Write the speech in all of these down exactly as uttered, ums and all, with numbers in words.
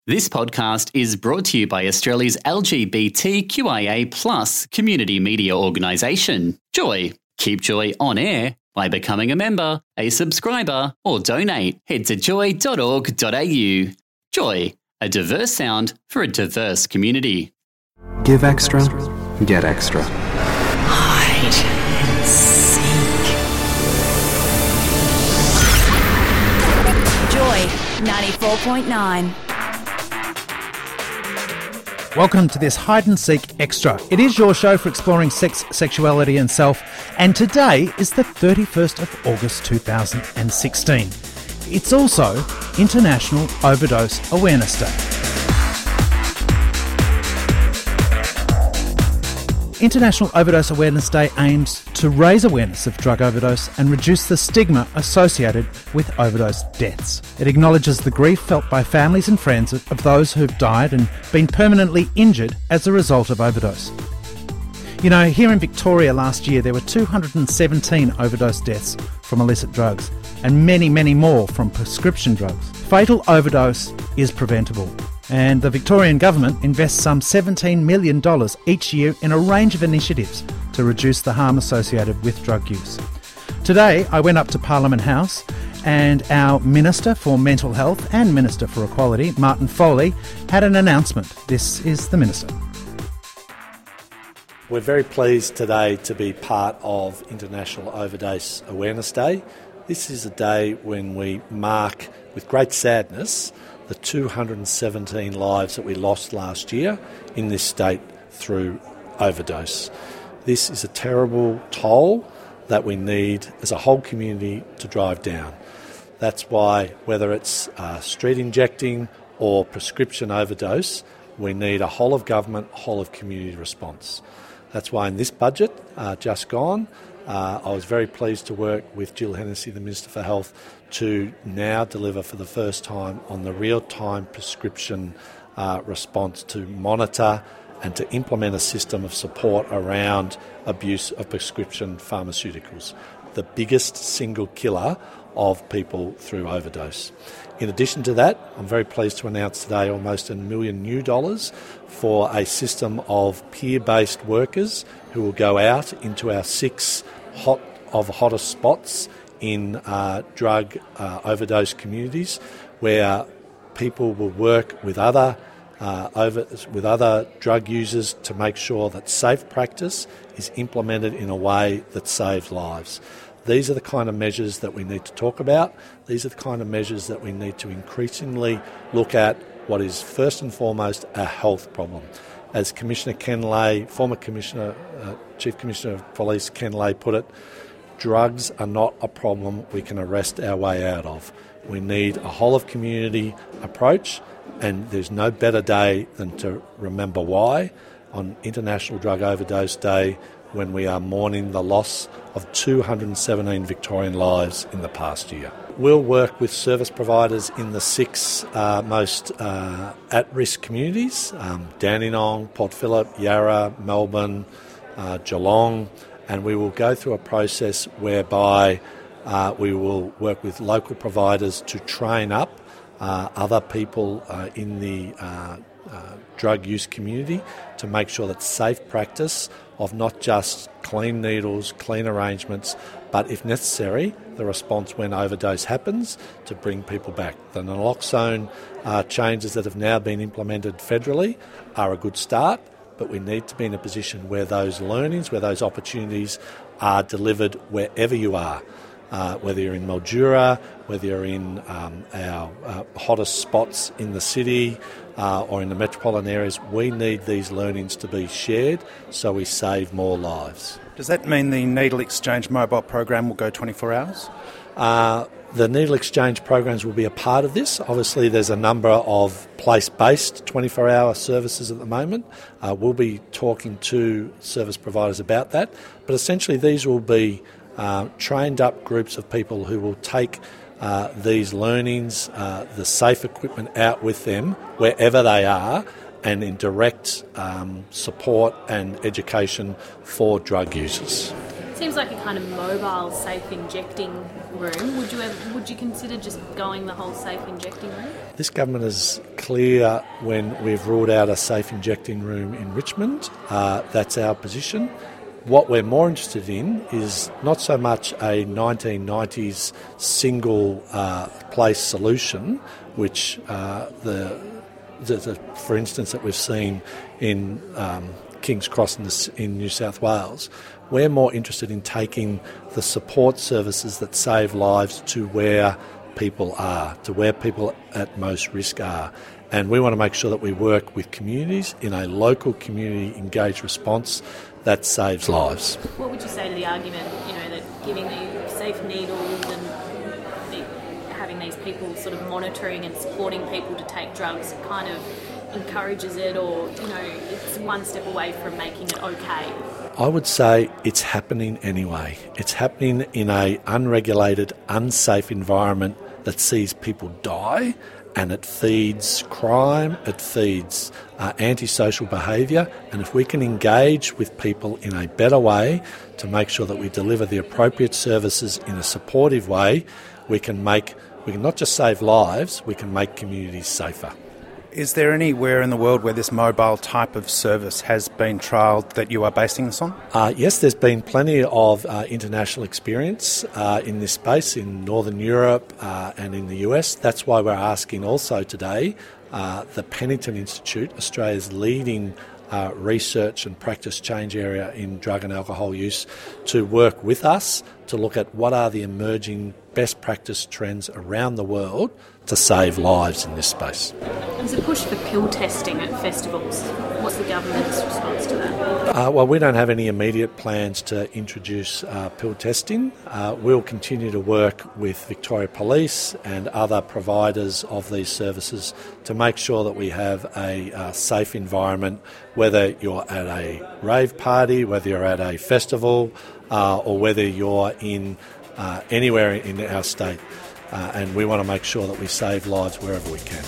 This podcast is brought to you by Australia's L G B T Q I A plus community media organisation, Joy. Keep Joy on air by becoming a member, a subscriber, or donate. Head to joy dot org dot a u. Joy, a diverse sound for a diverse community. Give extra, get extra. Hide and seek. Joy ninety-four point nine. Welcome to this Hide and Seek Extra. It is your show for exploring sex, sexuality and self, and today is the thirty-first of August two thousand sixteen. It's also International Overdose Awareness Day. International Overdose Awareness Day aims to raise awareness of drug overdose and reduce the stigma associated with overdose deaths. It acknowledges the grief felt by families and friends of those who've died and been permanently injured as a result of overdose. You know, here in Victoria last year there were two hundred seventeen overdose deaths from illicit drugs and many, many more from prescription drugs. Fatal overdose is preventable. And the Victorian Government invests some seventeen million dollars each year in a range of initiatives to reduce the harm associated with drug use. Today, I went up to Parliament House and our Minister for Mental Health and Minister for Equality, Martin Foley, had an announcement. This is the Minister. We're very pleased today to be part of International Overdose Awareness Day. This is a day when we mark, with great sadness, the two hundred seventeen lives that we lost last year in this state through overdose. This is a terrible toll that we need as a whole community to drive down. That's why, whether it's uh, street injecting or prescription overdose, we need a whole of government, whole of community response. That's why in this budget, uh, just gone, uh, I was very pleased to work with Jill Hennessy, the Minister for Health, to now deliver for the first time on the real-time prescription uh, response to monitor and to implement a system of support around abuse of prescription pharmaceuticals, the biggest single killer of people through overdose. In addition to that, I'm very pleased to announce today almost a million new dollars for a system of peer-based workers who will go out into our six hot of hottest spots in uh, drug uh, overdose communities, where people will work with other uh, over, with other drug users to make sure that safe practice is implemented in a way that saves lives. These are the kind of measures that we need to talk about. These are the kind of measures that we need to increasingly look at what is first and foremost a health problem. As Commissioner Ken Lay, former Commissioner, uh, Chief Commissioner of Police Ken Lay put it, drugs are not a problem we can arrest our way out of. We need a whole of community approach, and there's no better day than to remember why on International Drug Overdose Day, when we are mourning the loss of two hundred seventeen Victorian lives in the past year. We'll work with service providers in the six uh, most uh, at-risk communities, um, Dandenong, Port Phillip, Yarra, Melbourne, uh, Geelong, and we will go through a process whereby uh, we will work with local providers to train up uh, other people uh, in the uh, uh, drug use community to make sure that safe practice of not just clean needles, clean arrangements, but if necessary, the response when overdose happens to bring people back. The naloxone uh, changes that have now been implemented federally are a good start, but we need to be in a position where those learnings, where those opportunities are delivered wherever you are. Uh, whether you're in Mildura, whether you're in um, our uh, hottest spots in the city uh, or in the metropolitan areas, we need these learnings to be shared so we save more lives. Does that mean the Needle Exchange mobile program will go twenty-four hours? Uh, the Needle Exchange programs will be a part of this. Obviously, there's a number of place-based twenty-four hour services at the moment. Uh, we'll be talking to service providers about that. But essentially, these will be uh, trained-up groups of people who will take uh, these learnings, uh, the safe equipment out with them wherever they are, and in direct um, support and education for drug users. Seems like a kind of mobile safe injecting room. Would you ever, would you consider just going the whole safe injecting room? This government is clear when we've ruled out a safe injecting room in Richmond. Uh, that's our position. What we're more interested in is not so much a nineteen nineties single uh, place solution, which uh, the, the, the, for instance, that we've seen in um, King's Cross in, the, in New South Wales. We're more interested in taking the support services that save lives to where people are, to where people at most risk are. And we want to make sure that we work with communities in a local community engaged response that saves lives. What would you say to the argument, you know, that giving the safe needles and the, having these people sort of monitoring and supporting people to take drugs kind of encourages it, or, you know, it's one step away from making it okay? I would say it's happening anyway. It's happening in a unregulated, unsafe environment that sees people die, and it feeds crime, it feeds uh, antisocial behaviour, and if we can engage with people in a better way to make sure that we deliver the appropriate services in a supportive way, we can make, we can not just save lives, we can make communities safer. Is there anywhere in the world where this mobile type of service has been trialled that you are basing this on? Uh, yes, there's been plenty of uh, international experience uh, in this space in Northern Europe uh, and in the U S. That's why we're asking also today uh, the Pennington Institute, Australia's leading uh, research and practice change area in drug and alcohol use, to work with us to look at what are the emerging best practice trends around the world to save lives in this space. There's a push for pill testing at festivals. What's the government's response to that? Uh, well, we don't have any immediate plans to introduce uh, pill testing. Uh, we'll continue to work with Victoria Police and other providers of these services to make sure that we have a uh, safe environment, whether you're at a rave party, whether you're at a festival, uh, or whether you're in uh, anywhere in our state. Uh, and we want to make sure that we save lives wherever we can.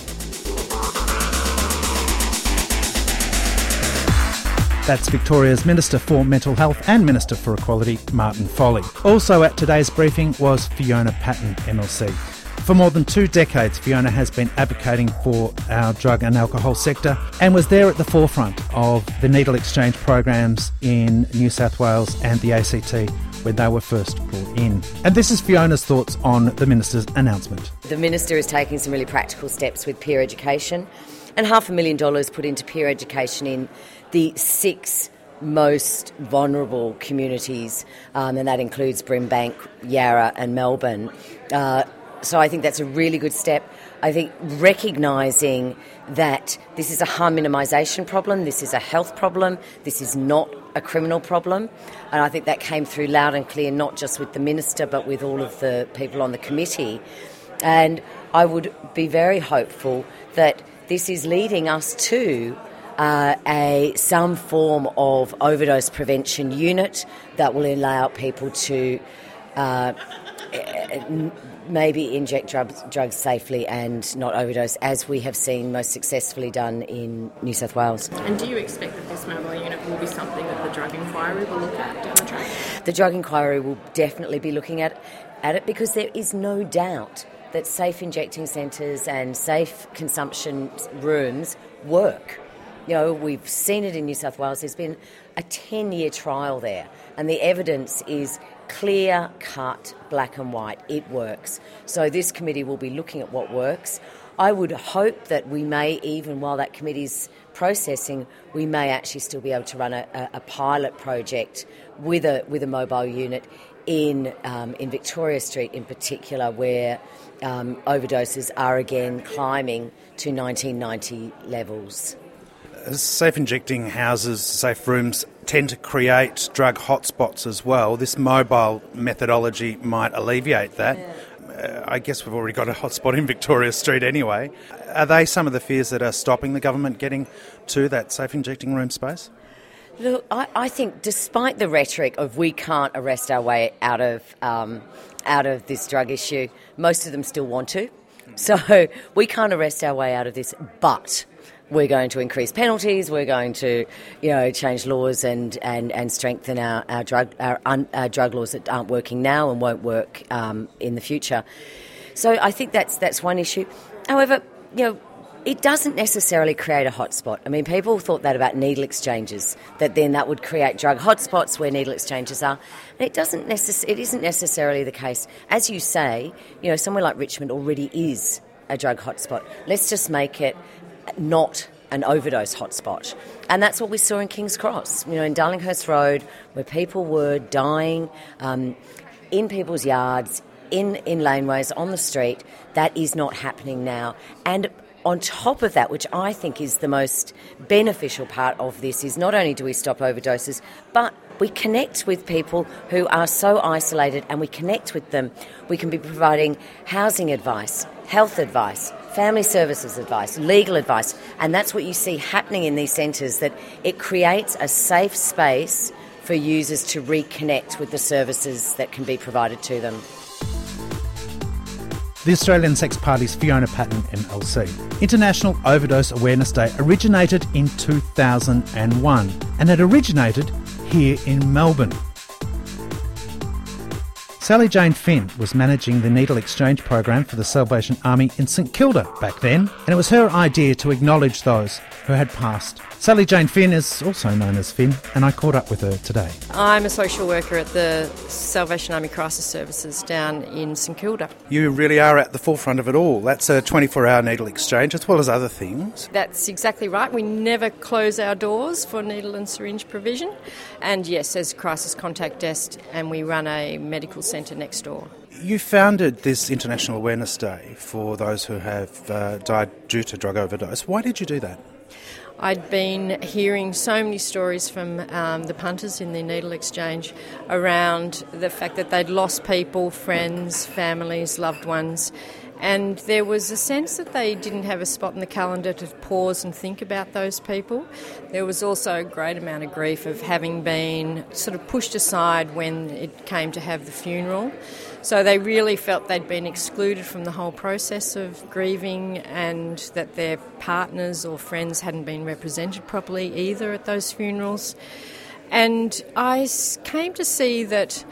That's Victoria's Minister for Mental Health and Minister for Equality, Martin Foley. Also at today's briefing was Fiona Patten, M L C. For more than two decades, Fiona has been advocating for our drug and alcohol sector and was there at the forefront of the needle exchange programs in New South Wales and the A C T when they were first brought in. And this is Fiona's thoughts on the Minister's announcement. The Minister is taking some really practical steps with peer education, and half a million dollars put into peer education in the six most vulnerable communities, um, and that includes Brimbank, Yarra and Melbourne. Uh, so I think that's a really good step. I think recognising that this is a harm minimisation problem, this is a health problem, this is not a criminal problem, and I think that came through loud and clear, not just with the Minister but with all of the people on the committee. And I would be very hopeful that this is leading us to uh, a some form of overdose prevention unit that will allow people to uh, maybe inject drugs, drugs safely and not overdose, as we have seen most successfully done in New South Wales. And do you expect that this mobile unit will be something that the Drug Inquiry will look at down the track? The Drug Inquiry will definitely be looking at, at it, because there is no doubt that safe injecting centres and safe consumption rooms work. You know, we've seen it in New South Wales. There's been a ten-year trial there, and the evidence is clear cut, black and white. It works. So this committee will be looking at what works. I would hope that we may, even while that committee's processing, we may actually still be able to run a, a pilot project with a with a mobile unit in um, in Victoria Street in particular, where um, overdoses are again climbing to nineteen ninety levels. Safe injecting houses, safe rooms tend to create drug hotspots as well. This mobile methodology might alleviate that. Yeah. Uh, I guess we've already got a hotspot in Victoria Street anyway. Are they some of the fears that are stopping the government getting to that safe injecting room space? Look, I, I think despite the rhetoric of we can't arrest our way out of um, out of this drug issue, most of them still want to. So we can't arrest our way out of this, but we're going to increase penalties, we're going to, you know, change laws and, and, and strengthen our, our drug our, un, our drug laws that aren't working now and won't work um, in the future. So I think that's that's one issue. However, you know, it doesn't necessarily create a hotspot. I mean, people thought that about needle exchanges, that then that would create drug hotspots where needle exchanges are. And it doesn't necess- it isn't necessarily the case. As you say, you know, somewhere like Richmond already is a drug hotspot. Let's just make it not an overdose hotspot. And that's what we saw in King's Cross, you know, in Darlinghurst Road, where people were dying um, in people's yards, in, in laneways, on the street. That is not happening now. And on top of that, which I think is the most beneficial part of this, is not only do we stop overdoses, but we connect with people who are so isolated, and we connect with them. We can be providing housing advice, health advice, family services advice, legal advice, and that's what you see happening in these centres, that it creates a safe space for users to reconnect with the services that can be provided to them. The Australian Sex Party's Fiona Patten, M L C. International Overdose Awareness Day originated in two thousand one, and it originated here in Melbourne. Sally Jane Finn was managing the needle exchange program for the Salvation Army in St Kilda back then, and it was her idea to acknowledge those who had passed. Sally Jane Finn is also known as Finn, and I caught up with her today. I'm a social worker at the Salvation Army Crisis Services down in St Kilda. You really are at the forefront of it all. That's a twenty-four hour needle exchange as well as other things. That's exactly right. We never close our doors for needle and syringe provision. And yes, there's a crisis contact desk, and we run a medical centre next door. You founded this International Awareness Day for those who have uh, died due to drug overdose. Why did you do that? I'd been hearing so many stories from um, the punters in the needle exchange around the fact that they'd lost people, friends, families, loved ones, and there was a sense that they didn't have a spot in the calendar to pause and think about those people. There was also a great amount of grief of having been sort of pushed aside when it came to have the funeral. So they really felt they'd been excluded from the whole process of grieving, and that their partners or friends hadn't been represented properly either at those funerals. And I came to see that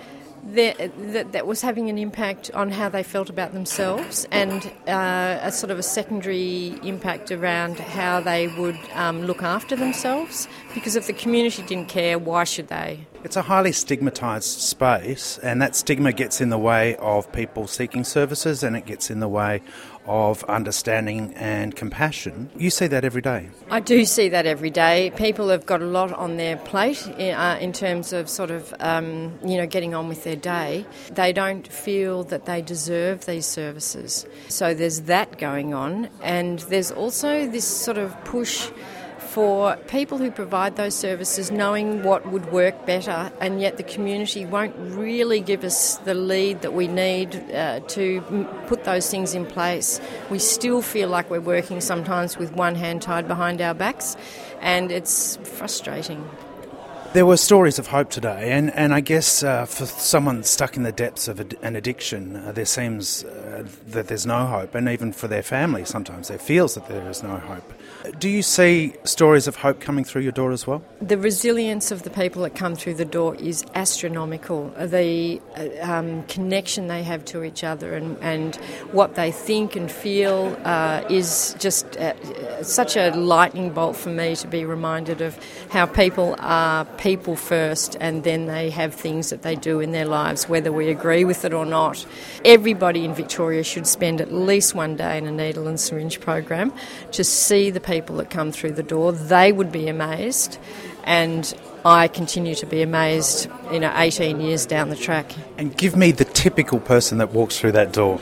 that, that was having an impact on how they felt about themselves, and uh, a sort of a secondary impact around how they would um, look after themselves, because if the community didn't care, why should they? It's a highly stigmatised space, and that stigma gets in the way of people seeking services, and it gets in the way of understanding and compassion. You see that every day. I do see that every day. People have got a lot on their plate in, uh, in terms of sort of, um, you know, getting on with their day. They don't feel that they deserve these services. So there's that going on, and there's also this sort of push for people who provide those services knowing what would work better, and yet the community won't really give us the lead that we need uh, to m- put those things in place. We still feel like we're working sometimes with one hand tied behind our backs, and it's frustrating. There were stories of hope today, and, and I guess uh, for someone stuck in the depths of ad- an addiction, uh, there seems uh, that there's no hope, and even for their family sometimes there feels that there is no hope. Do you see stories of hope coming through your door as well? The resilience of the people that come through the door is astronomical. The uh, um, connection they have to each other, and, and what they think and feel uh, is just uh, such a lightning bolt for me to be reminded of how people are people first, and then they have things that they do in their lives, whether we agree with it or not. Everybody in Victoria should spend at least one day in a needle and syringe program to see the people that come through the door. They would be amazed, and I continue to be amazed, you know, eighteen years down the track. And give me the typical person that walks through that door.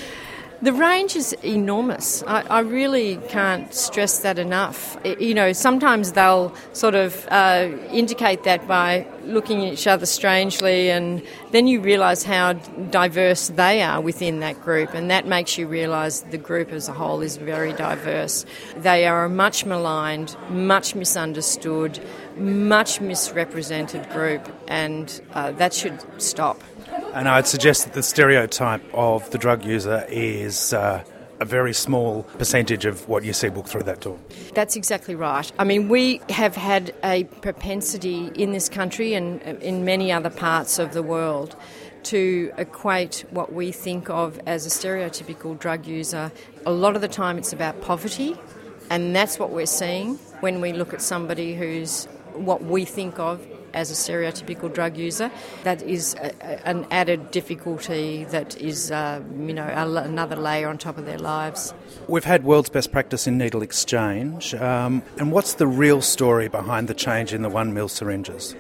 The range is enormous. I, I really can't stress that enough. You know, sometimes they'll sort of uh, indicate that by looking at each other strangely, and then you realise how diverse they are within that group, and that makes you realise the group as a whole is very diverse. They are a much maligned, much misunderstood, much misrepresented group, and uh, that should stop. And I'd suggest that the stereotype of the drug user is uh, a very small percentage of what you see walk through that door. That's exactly right. I mean, we have had a propensity in this country and in many other parts of the world to equate what we think of as a stereotypical drug user. A lot of the time it's about poverty, and that's what we're seeing when we look at somebody who's what we think of as a stereotypical drug user. That is a, a, an added difficulty that is, uh, you know, a, another layer on top of their lives. We've had world's best practice in needle exchange, um, and what's the real story behind the change in the one mil syringes?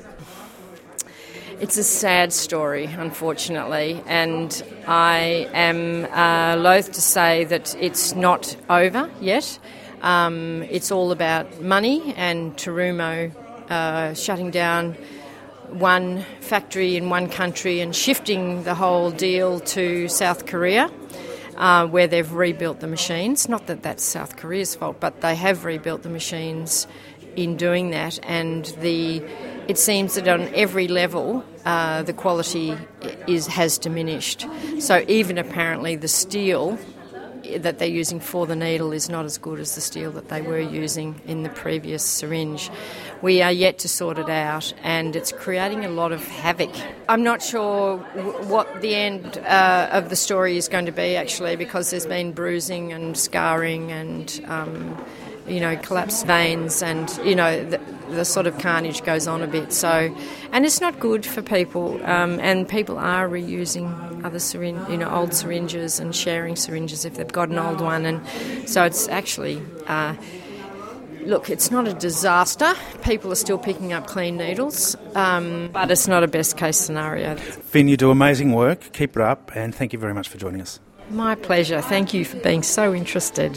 It's a sad story, unfortunately, and I am uh, loath to say that it's not over yet. Um, it's all about money and Terumo uh, shutting down one factory in one country and shifting the whole deal to South Korea, uh, where they've rebuilt the machines. Not that that's South Korea's fault, but they have rebuilt the machines in doing that, and the it seems that on every level uh, the quality is has diminished. So even apparently the steel that they're using for the needle is not as good as the steel that they were using in the previous syringe. We are yet to sort it out, and it's creating a lot of havoc. I'm not sure w- what the end uh, of the story is going to be, actually, because there's been bruising and scarring and um, you know, collapsed veins, and, you know, the, the sort of carnage goes on a bit. So, and it's not good for people, um, and people are reusing other syringe, you know, old syringes and sharing syringes if they've got an old one, and so it's actually, uh, look, it's not a disaster. People are still picking up clean needles, um, but it's not a best case scenario. Finn, you do amazing work. Keep it up, and thank you very much for joining us. My pleasure. Thank you for being so interested.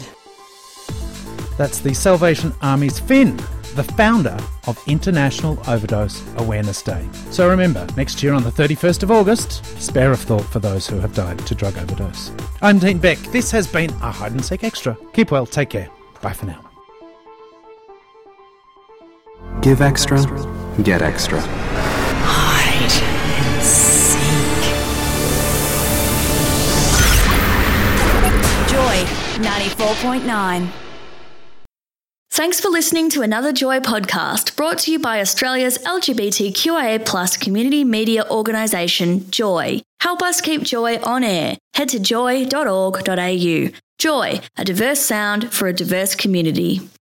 That's the Salvation Army's Finn, the founder of International Overdose Awareness Day. So remember, next year on the thirty-first of August, spare a thought for those who have died to drug overdose. I'm Dean Beck. This has been a Hide and Seek Extra. Keep well, take care. Bye for now. Give extra, get extra. Hide and seek. Joy ninety-four point nine. Thanks for listening to another Joy podcast brought to you by Australia's L G B T Q I A plus community media organisation, Joy. Help us keep Joy on air. Head to joy dot org dot a u. Joy, a diverse sound for a diverse community.